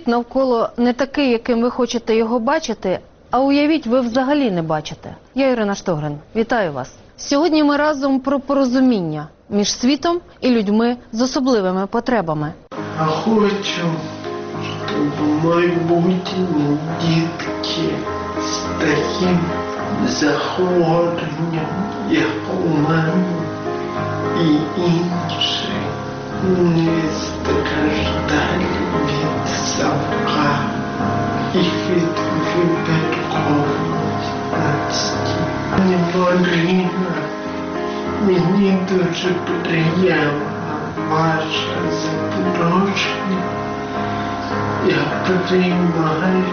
світ навколо не такий, яким ви хочете його бачити, а уявіть, ви взагалі не бачите. Я Ірина Штогрин. Вітаю вас. Сьогодні ми разом про порозуміння між світом і людьми з особливими потребами. А хочу, щоб майбутні дітки з таким захворюванням, як у мене і інші, не страждали від савка і від випадковості. Марина, мені дуже приємно ваше запрошення. Я приймаю,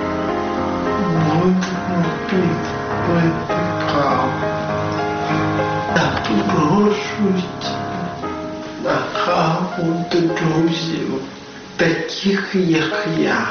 будемо пити каву. Запрошуйте на каву до друзів, таких як я.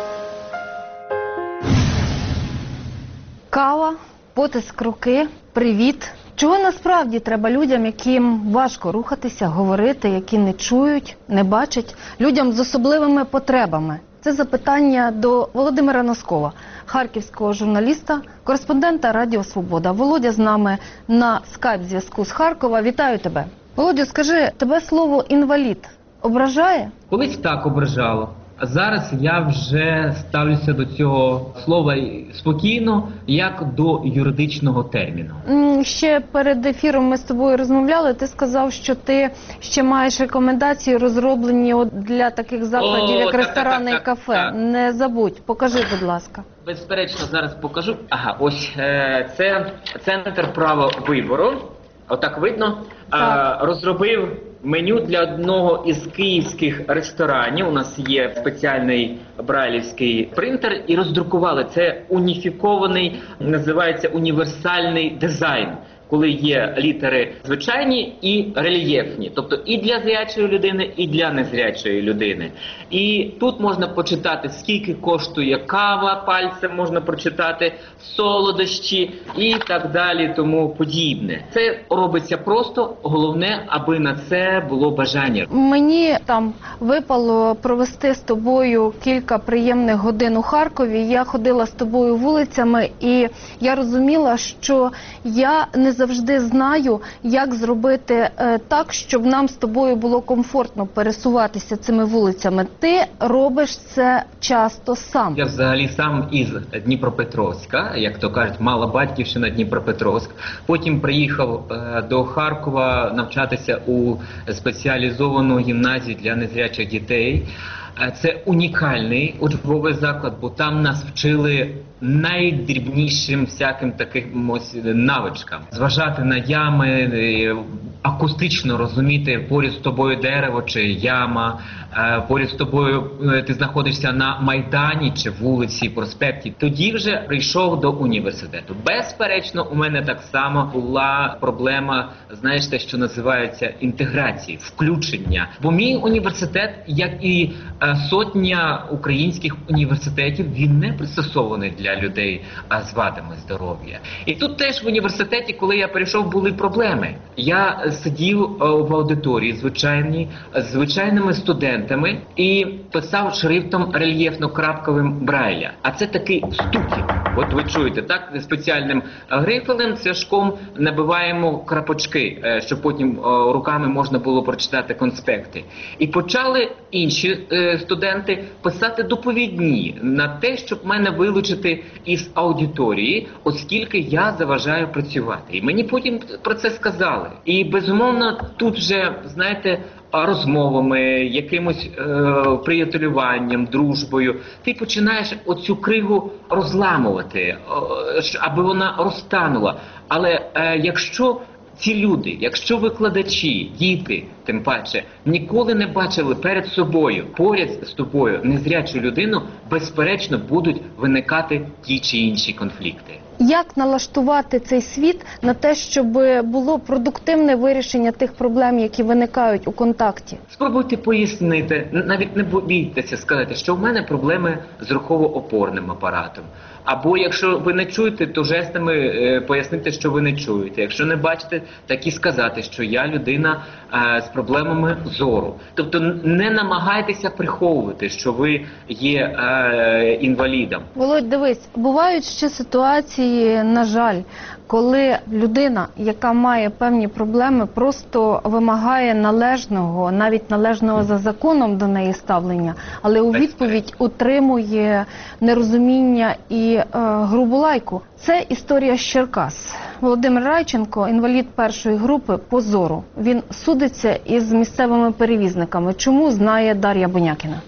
Кава, потиск руки, привіт. Чого насправді треба людям, яким важко рухатися, говорити, які не чують, не бачать, людям з особливими потребами? Це запитання до Володимира Носкова, харківського журналіста, кореспондента Радіо Свобода. Володя з нами на скайп-зв'язку з Харкова. Вітаю тебе. Володю, скажи, тебе слово «інвалід» ображає? Колись так ображало. А зараз я вже ставлюся до цього слова спокійно, як до юридичного терміну. Ще перед ефіром ми з тобою розмовляли, ти сказав, що ти ще маєш рекомендації, розроблені для таких закладів, як ресторани і кафе. Так. Не забудь, покажи, будь ласка. Безперечно, зараз покажу. Ага, ось це центр права вибору. Отак видно. Розробив меню для одного із київських ресторанів. У нас є спеціальний брайлівський принтер і роздрукували. Це уніфікований, називається універсальний дизайн. Коли є літери звичайні і рельєфні, тобто і для зрячої людини, і для незрячої людини. І тут можна почитати, скільки коштує кава, пальцем можна прочитати, солодощі і так далі, тому подібне. Це робиться просто, головне, аби на це було бажання. Мені там випало провести з тобою кілька приємних годин у Харкові. Я ходила з тобою вулицями і я розуміла, що я не завжди знаю, як зробити так, щоб нам з тобою було комфортно пересуватися цими вулицями. Ти робиш це часто сам. Я взагалі сам із Дніпропетровська, як то кажуть, мала батьківщина Дніпропетровськ. Потім приїхав до Харкова навчатися у спеціалізовану гімназію для незрячих дітей. Це унікальний учбовий заклад, бо там нас вчили найдрібнішим всяким таким навичкам. Зважати на ями, акустично розуміти, поряд з тобою дерево чи яма, поряд з тобою ти знаходишся на майдані чи вулиці, проспекті. Тоді вже прийшов до університету. Безперечно, у мене так само була проблема, знаєш, те, що називається інтеграції, включення. Бо мій університет, як і сотня українських університетів, він не пристосований для людей з вадами здоров'я. І тут теж в університеті, коли я прийшов, були проблеми. Я сидів в аудиторії звичайній, з звичайними студентами і писав шрифтом рельєфно-крапковим Брайля. А це такий стукіт. От ви чуєте, так? Спеціальним грифелем, цяжком набиваємо крапочки, щоб потім руками можна було прочитати конспекти. І почали інші студенти писати доповідні на те, щоб мене вилучити із аудиторії, оскільки я заважаю працювати. І мені потім про це сказали. І, безумовно, тут вже, знаєте, розмовами, якимось приятелюванням, дружбою, ти починаєш оцю кригу розламувати, аби вона розтанула. Але якщо ці люди, якщо викладачі, діти, тим паче, ніколи не бачили перед собою, поряд з тобою незрячу людину, безперечно будуть виникати ті чи інші конфлікти. Як налаштувати цей світ на те, щоб було продуктивне вирішення тих проблем, які виникають у контакті? Спробуйте пояснити, навіть не бійтеся сказати, що в мене проблеми з рухово-опорним апаратом. Або якщо ви не чуєте, то жестами пояснити, що ви не чуєте. Якщо не бачите, так і сказати, що я людина з проблемами зору. Тобто не намагайтеся приховувати, що ви є інвалідом. Володь, дивись, бувають ще ситуації, на жаль, коли людина, яка має певні проблеми, просто вимагає належного, навіть належного за законом до неї ставлення, але у відповідь утримує нерозуміння і грубу лайку. Це історія з Черкас. Володимир Райченко, інвалід першої групи по зору. Він судиться із місцевими перевізниками. Чому, знає Дар'я Бунякіна.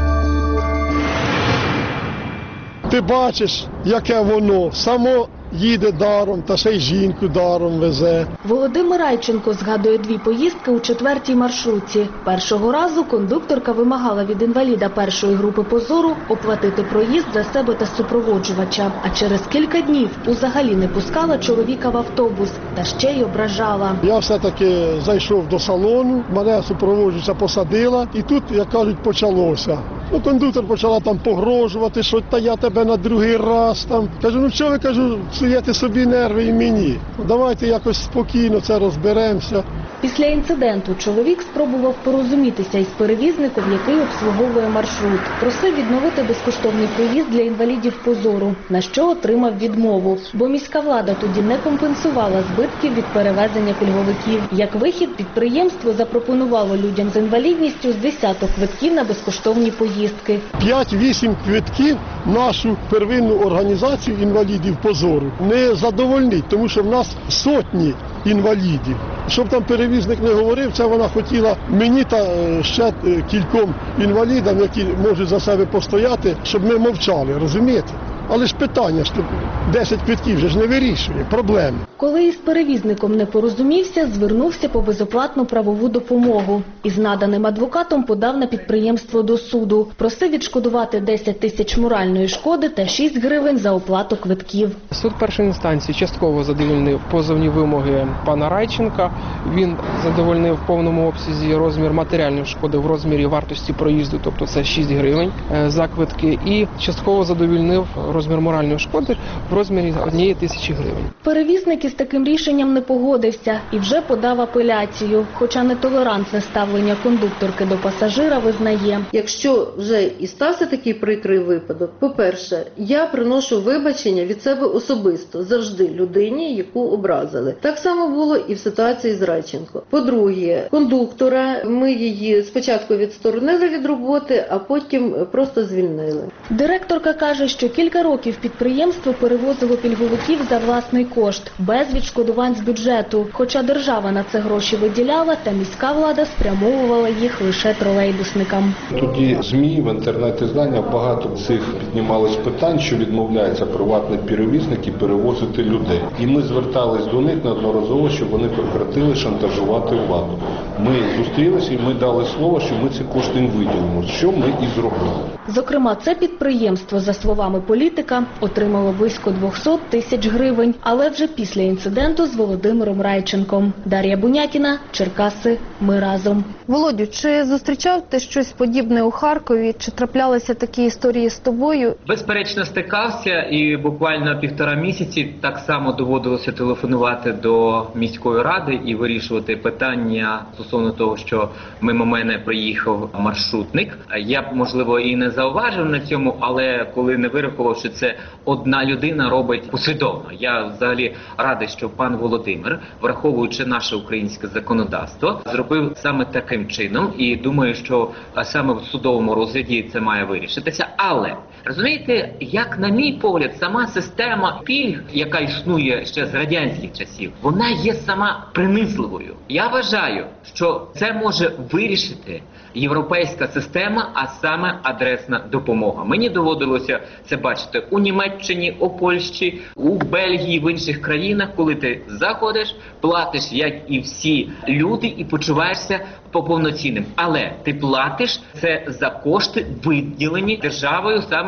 Ти бачиш, яке воно, само їде даром, та ще й жінку даром везе. Володимир Райченко згадує 2 поїздки у 4-й маршрутці. Першого разу кондукторка вимагала від інваліда першої групи по зору оплатити проїзд за себе та супроводжувача. А через кілька днів взагалі не пускала чоловіка в автобус та ще й ображала. Я все-таки зайшов до салону, мене супроводжуюча посадила, і тут, як кажуть, почалося. Ну, кондуктор почала там погрожувати, що та я тебе на другий раз там. Кажу, ну чого ви, кажу, псуєте собі нерви і мені. Давайте якось спокійно це розберемося. Після інциденту чоловік спробував порозумітися із перевізником, який обслуговує маршрут. Просив відновити безкоштовний проїзд для інвалідів по зору, на що отримав відмову. Бо міська влада тоді не компенсувала збитків від перевезення пільговиків. Як вихід, підприємство запропонувало людям з інвалідністю з десяток квитків на безкоштовні поїздки. 5-8 квитків нашу первинну організацію інвалідів по зору не задовольнить, тому що в нас сотні інвалідів. Щоб там перевізник не говорив, це вона хотіла мені та ще кільком інвалідам, які можуть за себе постояти, щоб ми мовчали, розумієте? Але ж питання, що 10 квитків вже ж не вирішує проблеми. Коли із перевізником не порозумівся, звернувся по безоплатну правову допомогу. Із наданим адвокатом подав на підприємство до суду. Просив відшкодувати 10 тисяч моральної шкоди та 6 гривень за оплату квитків. Суд першої інстанції частково задовольнив позовні вимоги пана Райченка. Він задовольнив в повному обсязі розмір матеріальної шкоди в розмірі вартості проїзду, тобто це 6 гривень за квитки, і частково задовольнив розмір моральної шкоди в розмірі 1 тисячі гривень. Перевізник із таким рішенням не погодився і вже подав апеляцію, хоча нетолерантне ставлення кондукторки до пасажира визнає. Якщо вже і стався такий прикрий випадок, по-перше, я приношу вибачення від себе особисто, завжди людині, яку образили. Так само було і в ситуації з Райченко. По-друге, кондуктора, ми її спочатку відсторонили від роботи, а потім просто звільнили. Директорка каже, що кілька років підприємство перевозило пільговиків за власний кошт, без відшкодувань з бюджету. Хоча держава на це гроші виділяла, та міська влада спрямовувала їх лише тролейбусникам. Тоді ЗМІ, в інтернет-ізданнях багато цих піднімалось питань, що відмовляються приватні перевізники перевозити людей. І ми звертались до них неодноразово, щоб вони прекратили шантажувати владу. Ми зустрілися і ми дали слово, що ми ці кошти їм виділимо, що ми і зробили. Зокрема, це підприємство, за словами політика, отримало близько 200 тисяч гривень, але вже після інциденту з Володимиром Райченком. Дар'я Бунякіна, Черкаси, ми разом. Володю, чи зустрічав ти щось подібне у Харкові? Чи траплялися такі історії з тобою? Безперечно, стикався, і буквально 1,5 місяці так само доводилося телефонувати до міської ради і вирішувати питання стосовно того, що мимо мене приїхав маршрутник. Я б, можливо, і не зауважив на цьому, але коли не вирахував, що це одна людина робить послідовно. Я взагалі радий, що пан Володимир, враховуючи наше українське законодавство, зробив саме таким чином, і думаю, що саме в судовому розгляді це має вирішитися. Але, розумієте, як на мій погляд, сама система пільг, яка існує ще з радянських часів, вона є сама принизливою. Я вважаю, що це може вирішити європейська система, а саме адресна допомога. Мені доводилося це бачити у Німеччині, у Польщі, у Бельгії, в інших країнах, коли ти заходиш, платиш, як і всі люди, і почуваєшся повноцінним. Але ти платиш це за кошти, виділені державою саме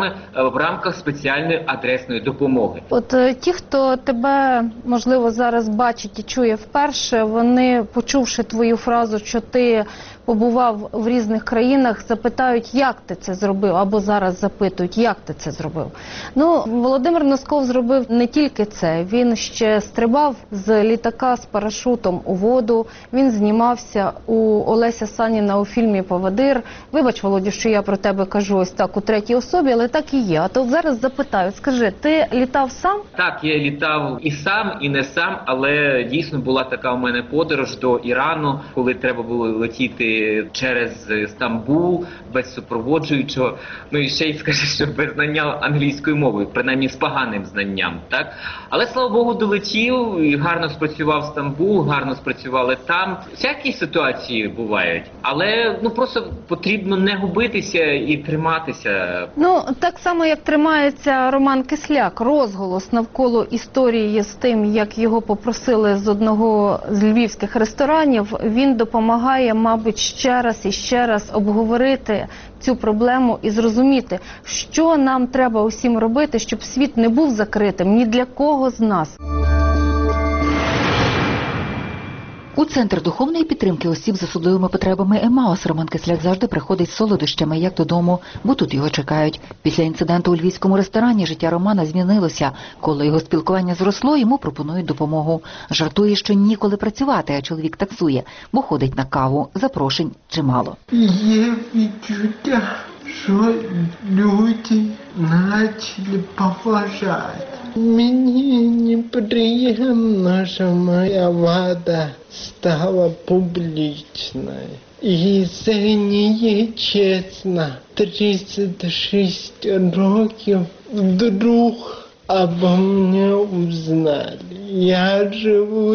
саме в рамках спеціальної адресної допомоги. От ті, хто тебе, можливо, зараз бачить і чує вперше, вони, почувши твою фразу, що ти побував в різних країнах, запитають, як ти це зробив, або зараз запитують, як ти це зробив. Ну, Володимир Носков зробив не тільки це, він ще стрибав з літака з парашутом у воду, він знімався у Олеся Саніна у фільмі «Поводир». Вибач, Володю, що я про тебе кажу ось так у третій особі, але так і є. А то зараз запитаю, скажи, ти літав сам? Так, я літав і сам, і не сам, але дійсно була така у мене подорож до Ірану, коли треба було летіти через Стамбул, без супроводжуючого. Ну і ще й скажу, що без знання англійської мови, принаймні з поганим знанням, так? Але, слава Богу, долетів, і гарно спрацював Стамбул, гарно спрацювали там. Всякі ситуації бувають, але просто потрібно не губитися і триматися. Ну, так само, як тримається Роман Кисляк. Розголос навколо історії з тим, як його попросили з одного з львівських ресторанів, він допомагає, мабуть, ще раз і ще раз обговорити цю проблему і зрозуміти, що нам треба усім робити, щоб світ не був закритим ні для кого з нас. У Центр духовної підтримки осіб з особливими потребами «Емаус» Роман Кисляк завжди приходить з солодощами, як додому, бо тут його чекають. Після інциденту у львівському ресторані життя Романа змінилося. Коли його спілкування зросло, йому пропонують допомогу. Жартує, що ніколи працювати, а чоловік таксує, бо ходить на каву. Запрошень чимало. Є відчуття, що люди почали поважати. Мені неприємно, що моя влада стала публічною. І це не є чесно. 36 років вдруг обо мне узнали. Я живу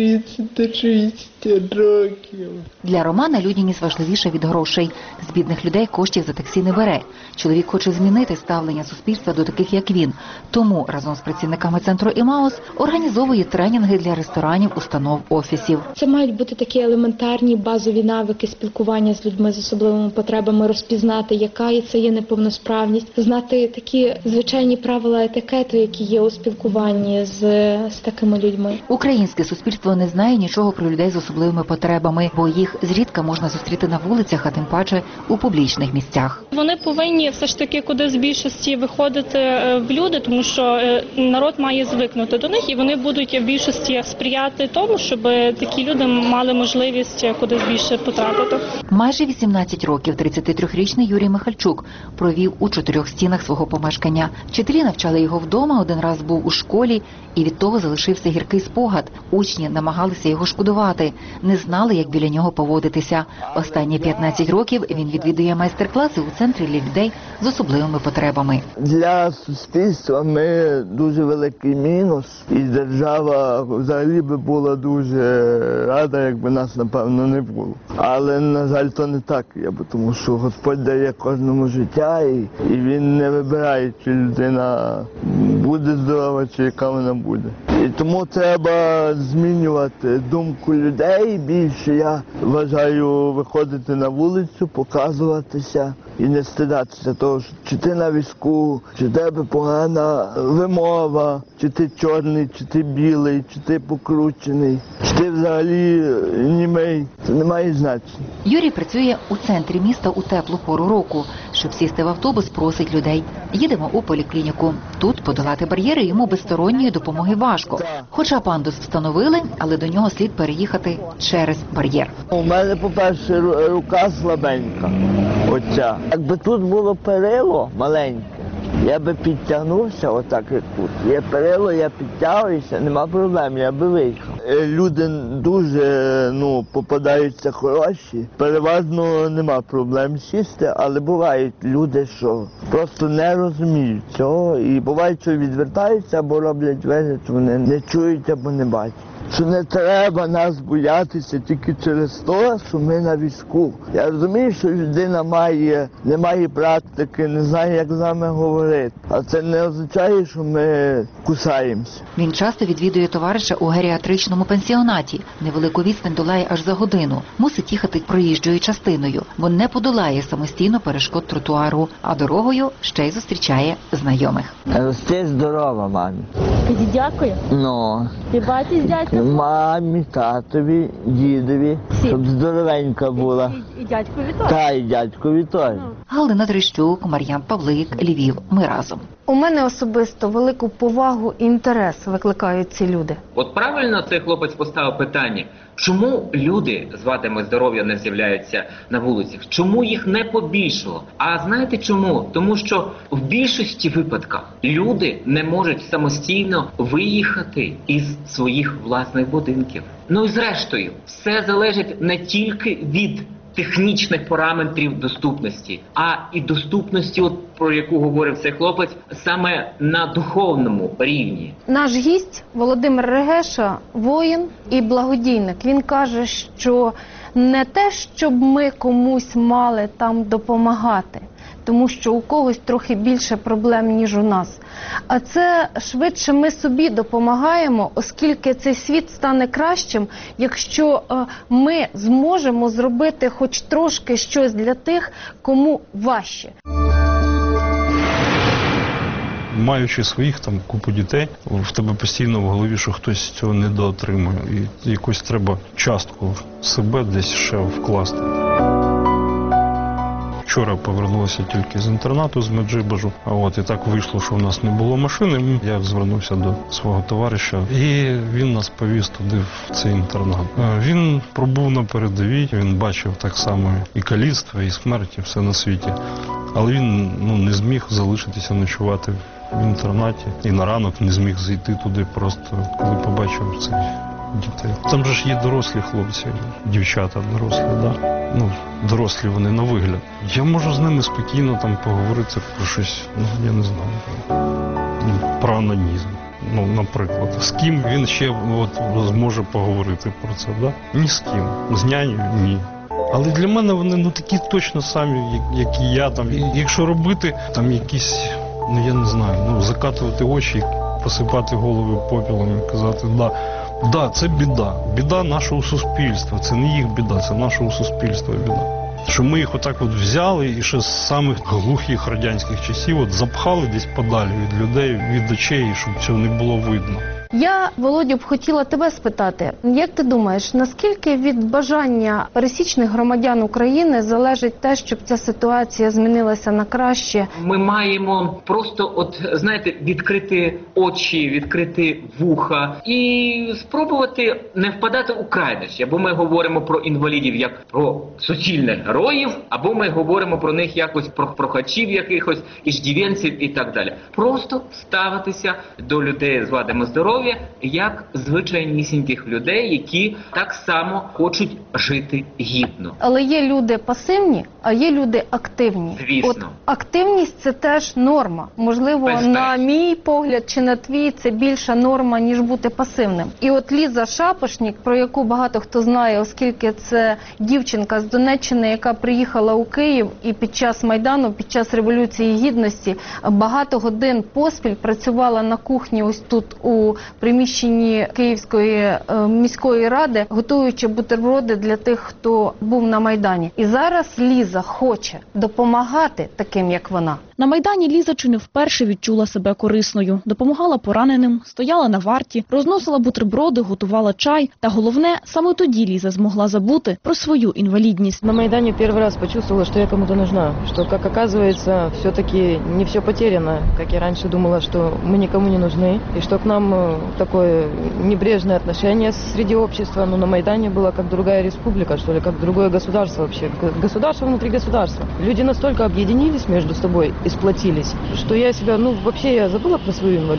36 років. Для Романа людяність важливіша від грошей. З бідних людей коштів за таксі не бере. Чоловік хоче змінити ставлення суспільства до таких, як він. Тому разом з працівниками центру «Емаус» організовує тренінги для ресторанів, установ, офісів. Це мають бути такі елементарні базові навики спілкування з людьми з особливими потребами, розпізнати, яка це є неповносправність, знати такі звичайні правила етикету, які є у спілкуванні з такими людьми. Українське суспільство не знає нічого про людей з особливими потребами, бо їх зрідка можна зустріти на вулицях, а тим паче у публічних місцях. Вони повинні все ж таки кудись в більшості виходити в люди, тому що народ має звикнути до них, і вони будуть в більшості сприяти тому, щоб такі люди мали можливість кудись більше потрапити. Майже 18 років 33-річний Юрій Михальчук провів у 4 стінах свого помешкання. Вчителі навчали його вдома, один раз був у школі, і від того залишився гіркий спогад. Учні намагалися його шкодувати, не знали, як біля нього поводитися. Останні 15 років він відвідує майстер-класи у центрі для людей з особливими потребами. Для суспільства ми дуже великий мінус, і держава взагалі би була дуже рада, якби нас, напевно, не було. Але, на жаль, то не так є, тому що Господь дає кожному життя, і він не вибирає, чи людина буде здорова, чи яка вона буде. І тому треба змінювати думку людей більше. Я вважаю виходити на вулицю, показуватися і не стидатися того, що чи ти на візку, чи в тебе погана вимова, чи ти чорний, чи ти білий, чи ти покручений, чи ти взагалі німий. Це не має значення. Юрій працює у центрі міста у теплу пору року. Щоб сісти в автобус, просить людей. Їдемо у поліклініку. Тут подолати бар'єри йому без сторонньої допомоги важко. Хоча пандус встановили, але до нього слід переїхати через бар'єр. У мене, по-перше, рука слабенька. Оця. Якби тут було перило маленьке, я би підтягнувся, отак як тут. Є перило, я підтягуюся, нема проблем, я би виїхав. Люди дуже попадаються хороші, переважно нема проблем сісти, але бувають люди, що просто не розуміють цього, і бувають, що відвертаються або роблять вигляд, що вони не чують або не бачать. що не треба нас боятися тільки через те, що ми на візку. Я розумію, що людина не має практики, не знає, як з нами говорити. А це не означає, що ми кусаємося. Він часто відвідує товариша у геріатричному пансіонаті. Невелику відстань долає аж за годину. Мусить їхати проїжджою частиною, бо не подолає самостійно перешкод тротуару, а дорогою ще й зустрічає знайомих. Рости здорова, мамі. Дякую. Ну. Ти бачиш дядька? Мамі, татові, дідові, щоб здоровенька була. І дядькові теж. Та й дядькові теж. Галина Трещук, Мар'ян Павлик, Львів. Ми разом. У мене особисто велику повагу і інтерес викликають ці люди. От правильно цей хлопець поставив питання, чому люди з вадами здоров'я не з'являються на вулицях? Чому їх не побільшало? А знаєте чому? Тому що в більшості випадків люди не можуть самостійно виїхати із своїх власних будинків. Ну і зрештою, все залежить не тільки від технічних параметрів доступності, а і доступності, от про яку говорив цей хлопець, саме на духовному рівні. Наш гість Володимир Регеша – воїн і благодійник. Він каже, що не те, щоб ми комусь мали там допомагати, тому що у когось трохи більше проблем, ніж у нас. А це швидше ми собі допомагаємо, оскільки цей світ стане кращим, якщо ми зможемо зробити хоч трошки щось для тих, кому важче. Маючи своїх там купу дітей, в тебе постійно в голові, що хтось цього недоотримує. І якось треба частку себе десь ще вкласти. Вчора повернулися тільки з інтернату, з Меджибажу. І так вийшло, що в нас не було машини. Я звернувся до свого товариша, і він нас повіз туди, в цей інтернат. Він пробув на передовій, він бачив так само і каліцтво, і смерть, і все на світі. Але він не зміг залишитися ночувати в інтернаті. І на ранок не зміг зайти туди просто, коли побачив цих дітей. Там же ж є дорослі хлопці, дівчата дорослі, да? Дорослі вони на вигляд. Я можу з ними спокійно там поговорити про щось, я не знаю, про анонізм. Наприклад, з ким він ще зможе поговорити про це, да? Ні з ким. З нянею – ні. Але для мене вони такі точно самі, як і я. Там. І якщо робити там якісь, я не знаю, закатувати очі, посипати голови попілом і казати, да, це біда. Біда нашого суспільства. Це не їх біда, це нашого суспільства біда. Що ми їх отак взяли і ще з самих глухих радянських часів запхали десь подалі від людей, від очей, щоб цього не було видно. Я, Володю, б хотіла тебе спитати, як ти думаєш, наскільки від бажання пересічних громадян України залежить те, щоб ця ситуація змінилася на краще? Ми маємо просто, відкрити очі, відкрити вуха і спробувати не впадати у крайнощі. Або ми говоримо про інвалідів як про суцільних героїв, або ми говоримо про них якось, про прохачів якихось, іждівенців і так далі. Просто ставитися до людей з вадами здоров'я як звичайнісіньких людей, які так само хочуть жити гідно. Але є люди пасивні, а є люди активні. Звісно. От активність – це теж норма. Можливо, на мій погляд чи на твій, це більша норма, ніж бути пасивним. І от Ліза Шапошнік, про яку багато хто знає, оскільки це дівчинка з Донеччини, яка приїхала у Київ і під час Майдану, під час Революції Гідності багато годин поспіль працювала на кухні ось тут у приміщенні Київської міської ради, готуючи бутерброди для тих, хто був на Майдані. І зараз Ліза хоче допомагати таким, як вона. На Майдані Ліза чи не вперше відчула себе корисною. Допомагала пораненим, стояла на варті, розносила бутерброди, готувала чай. Та головне, саме тоді Ліза змогла забути про свою інвалідність. На Майдане первый раз почувствовала, что я кому-то нужна. Что, как оказывается, все-таки не все потеряно. Как я раньше думала, что мы никому не нужны. И что к нам такое небрежное отношение среди общества. Но на Майдане было как другая республика, что ли, как другое государство вообще. Государство внутри государства. Люди настолько объединились между собой и сплотились, что я себя, вообще я забыла про свою инвалидность.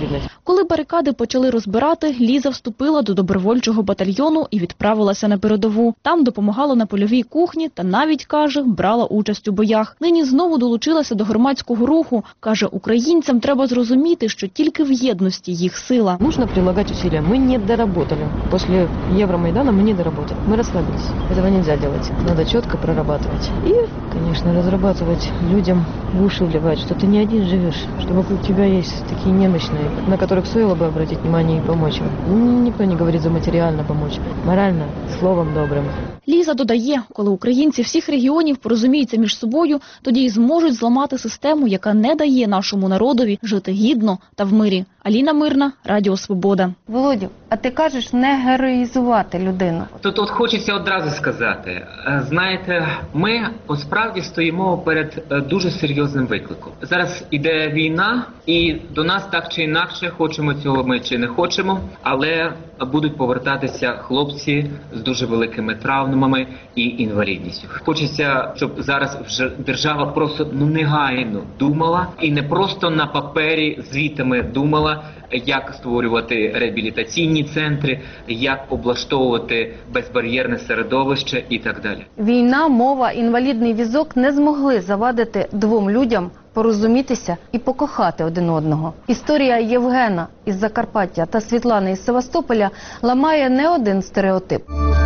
Коли барикади почали розбирати, Ліза вступила до добровольчого батальйону і відправилася на передову. Там допомагала на польовій кухні та навіть, каже, брала участь у боях. Нині знову долучилася до громадського руху. Каже, українцям треба зрозуміти, що тільки в єдності їх сила. Нужно прилагать усилия. Мы не доработали. После Евромайдана мы не доработали. Мы расслабились. Этого нельзя делать. Надо четко прорабатывать. И, конечно, разрабатывать людям в уши вливать, что ты не один живешь, что вокруг тебя есть такие немощные, на которых стоило бы обратить внимание и помочь им. Никто не говорит за материально помочь. Морально, словом добрым. Ліза додає, коли українці всіх регіонів порозуміються між собою, тоді й зможуть зламати систему, яка не дає нашому народові жити гідно та в мирі. Аліна Мирна, Радіо Свобода. Володю, а ти кажеш не героїзувати людину. Тут хочеться одразу сказати, знаєте, ми справді стоїмо перед дуже серйозним викликом. Зараз іде війна, і до нас так чи інакше, хочемо цього ми чи не хочемо, але будуть повертатися хлопці з дуже великими травмами і інвалідністю. Хочеться, щоб зараз вже держава просто негайно думала і не просто на папері звітами думала, як створювати реабілітаційні центри, як облаштовувати безбар'єрне середовище і так далі. Війна, мова, інвалідний візок не змогли завадити двом людям порозумітися і покохати один одного. Історія Євгена із Закарпаття та Світлани із Севастополя ламає не один стереотип.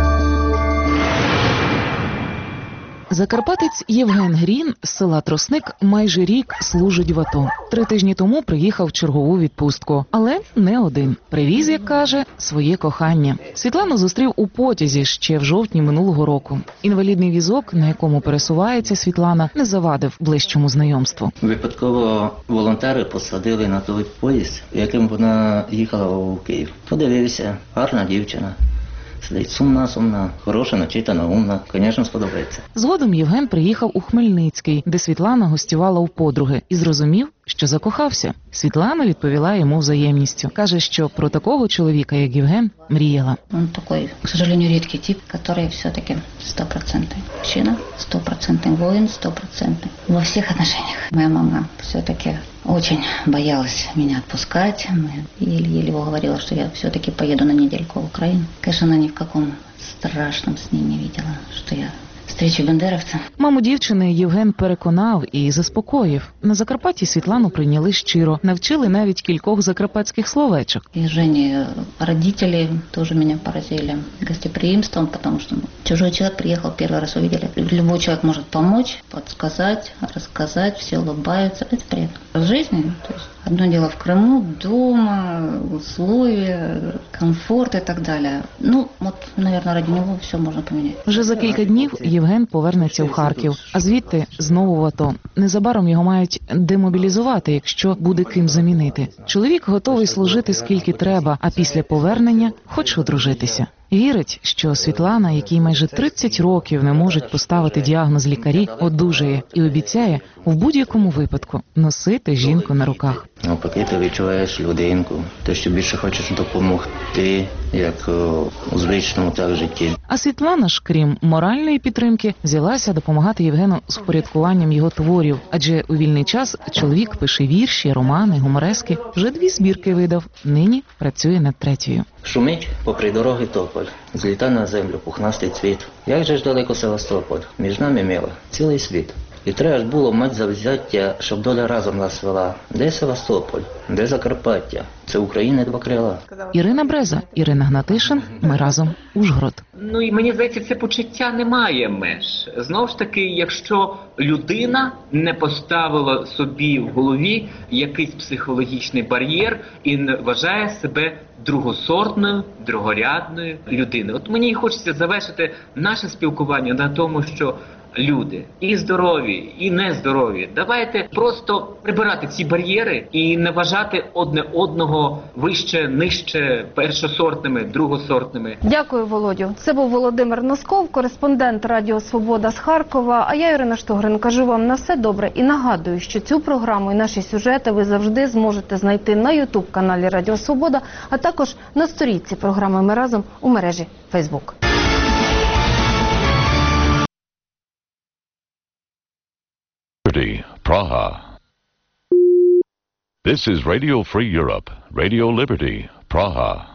Закарпатець Євген Грін з села Тросник майже рік служить в АТО. 3 тижні тому приїхав в чергову відпустку. Але не один. Привіз, як каже, своє кохання. Світлану зустрів у потязі ще в жовтні минулого року. Інвалідний візок, на якому пересувається Світлана, не завадив ближчому знайомству. Випадково волонтери посадили на той поїзд, яким вона їхала у Київ. Подивився, гарна дівчина. Сидить сумна, хороша, начитана, умна. Звісно, сподобається. Згодом Євген приїхав у Хмельницький, де Світлана гостювала у подруги, і зрозумів, що закохався. Світлана відповіла йому взаємністю. Каже, що про такого чоловіка, як Євген, мріяла. Він такий, к сожалению, рідкий тип, який все-таки 100% мужчина, 100% воїн, 100% во всіх отношениях. Моя мама все-таки очень боялась меня отпускать. Еле-еле уговорила, что я все-таки поеду на недельку в Украину. Конечно, она ни в каком страшном сне не видела, что я встречу бендеровця. Маму дівчини Євген переконав і заспокоїв. На Закарпатті Світлану прийняли щиро, навчили навіть кількох закарпатських словечок. И Жени родители тоже меня поразили гостеприимством, потому что чужой человек приехал, первый раз увидели. Любой человек может помочь, подсказать, рассказать, все улыбаются. Это приятно. В жизни, то есть одно дело в Крыму, дома, условия, комфорт и так далее. Ну, вот, наверное, ради него все можно поменять. Вже за кілька днів Євген повернеться в Харків, а звідти знову в АТО. Незабаром його мають демобілізувати, якщо буде ким замінити. Чоловік готовий служити скільки треба, а після повернення хоче одружитися. Вірить, що Світлана, якій майже 30 років не можуть поставити діагноз лікарі, одужає і обіцяє в будь-якому випадку носити жінку на руках. Поки ти відчуваєш людинку, те, що більше хочеш допомогти, як у звичному так житті. А Світлана ж, крім моральної підтримки, взялася допомагати Євгену з впорядкуванням його творів. Адже у вільний час чоловік пише вірші, романи, гуморески. Вже 2 збірки видав, нині працює над 3-ю. Шумить попри дороги тополь, зліта на землю пухнастий цвіт. Як же ж далеко Севастополь, між нами мила цілий світ. І треба ж було мать завзяття, щоб доля разом нас вела. Де Севастополь, де Закарпаття? Це України 2 крила. Ірина Бреза, Ірина Гнатишин. Ми разом. Ужгород. Ну і мені здається, це почуття не має меж. Знову ж таки, якщо людина не поставила собі в голові якийсь психологічний бар'єр і не вважає себе другосортною, другорядною людиною. От мені хочеться завершити наше спілкування на тому, що люди і здорові, і нездорові. Давайте просто прибирати ці бар'єри і не вважати одне одного вище, нижче, першосортними, другосортними. Дякую, Володю. Це був Володимир Носков, кореспондент Радіо Свобода з Харкова. А я, Ірина Штогрин, кажу вам на все добре і нагадую, що цю програму і наші сюжети ви завжди зможете знайти на YouTube-каналі Радіо Свобода, а також на сторінці програми «Ми разом» у мережі Facebook. Praha. This is Radio Free Europe, Radio Liberty, Praha.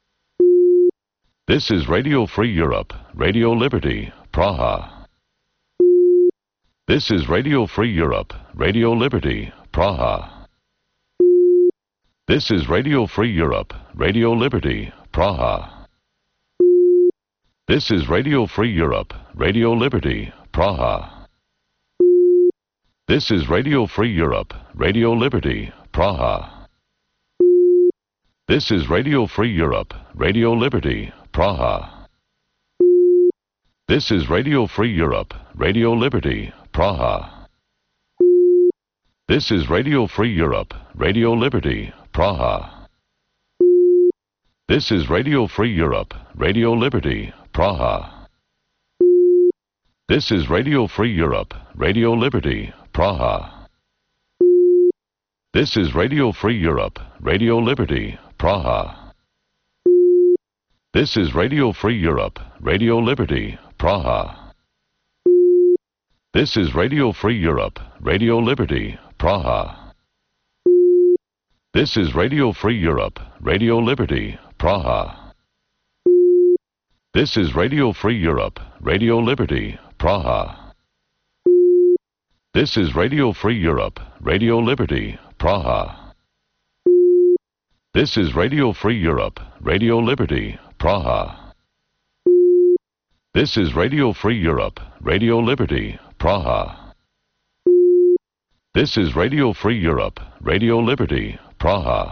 This is Radio Free Europe, Radio Liberty, Praha. This is Radio Free Europe, Radio Liberty, Praha. This is Radio Free Europe, Radio Liberty, Praha. This is Radio Free Europe, Radio Liberty, Praha. This is Radio Free Europe, Radio Liberty, Praha. This is Radio Free Europe, Radio Liberty, Praha. This is Radio Free Europe, Radio Liberty, Praha. This is Radio Free Europe, Radio Liberty, Praha. This is Radio Free Europe, Radio Liberty, Praha. This is Radio Free Europe, Radio Liberty, Praha. This is Radio Free Europe, Radio Liberty, Praha. This is Radio Free Europe, Radio Liberty, Praha. This is Radio Free Europe, Radio Liberty, Praha. This is Radio Free Europe, Radio Liberty, Praha. This is Radio Free Europe, Radio Liberty, Praha. This is Radio Free Europe, Radio Liberty, Praha. This is Radio Free Europe, Radio Liberty, Praha. This is Radio Free Europe, Radio Liberty, Praha. This is Radio Free Europe, Radio Liberty, Praha.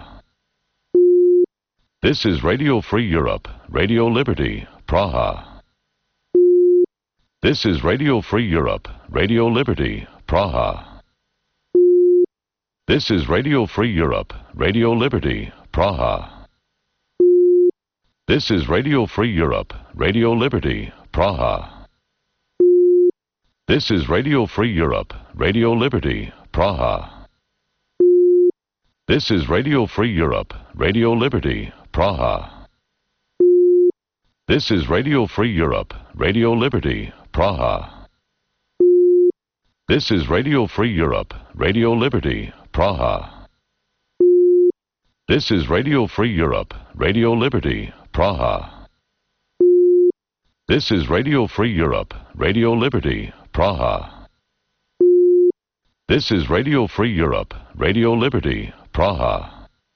This is Radio Free Europe, Radio Liberty, Praha. This is Radio Free Europe, Radio Liberty, Praha. This is Radio Free Europe, Radio Liberty, Praha. This is Radio Free Europe, Radio Liberty, Praha. This is Radio Free Europe, Radio Liberty, Praha. This is Radio Free Europe, Radio Liberty, Praha. This is Radio Free Europe, Radio Liberty, Praha. This is Radio Free Europe, Radio Liberty, Praha. This is Radio Free Europe, Radio Liberty, Praha. This is Radio Free Europe, Radio Liberty, Praha. This is Radio Free Europe, Radio Liberty, Praha.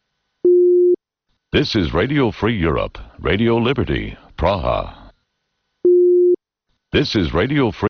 This is Radio Free Europe, Radio Liberty, Praha. This is Radio Free